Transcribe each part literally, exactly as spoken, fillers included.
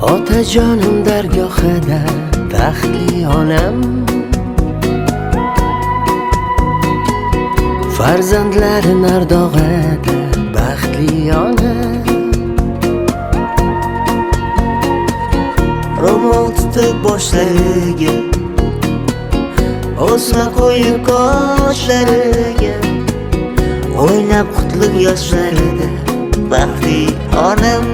otajonim dargohida taxtli onam, farzandlari nardog'ada baxtli ona. Ro'mol tutib boshlariga, o'sma qo'yib qoshlariga, o'ynab qutlug' yoshlarida baxtli onam.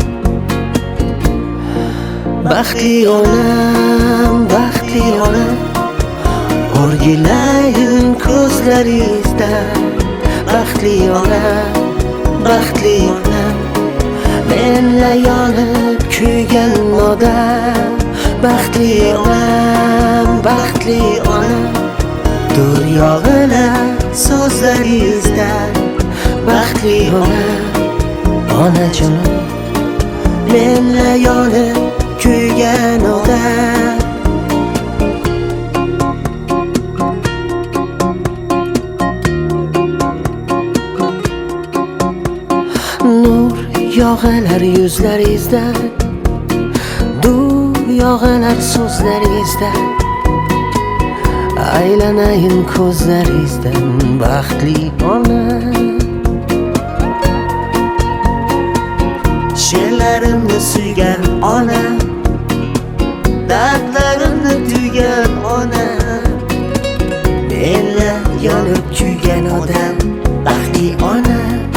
Baxtli onam, baxtli onam, o'rgilayin ko'zlaringizda. Baxtli onam, baxtli onam, menla yonib kuygan odam. Baxtli onam, baxtli onam, dur yog'ilar so'zlaringizda. Baxtli onam, onajonim, menla yonib kuygan odam. Nur yog'ilar yuzlaringizda, dur yog'ilar so'zlaringizda. Aylanayin ko'zlaringizdan baxtli ona. She'rlarimni suygan ona, dardlarimni tuygan ona, menla yonib kuygan odam. Baxtli ona,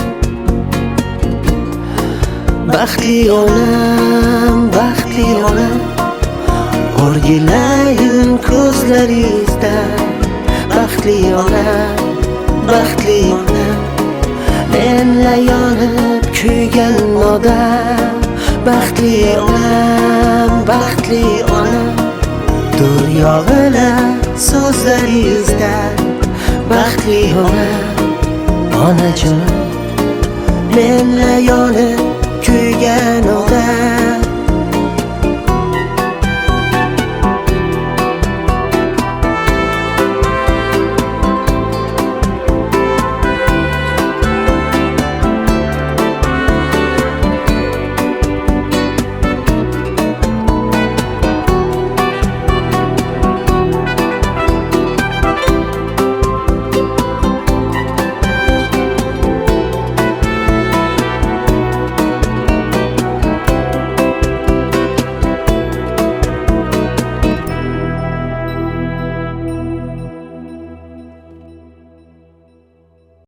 baxtli onam, baxtli onam, o'rgilayin ko'zlaringizda. Baxtli onam, baxtli onam, menla yonib kuygan odam. Baxtli onam, baxtli onam, dur yog'ilar so'zlaringizda. Baxtli onam, onajonim, menla yonib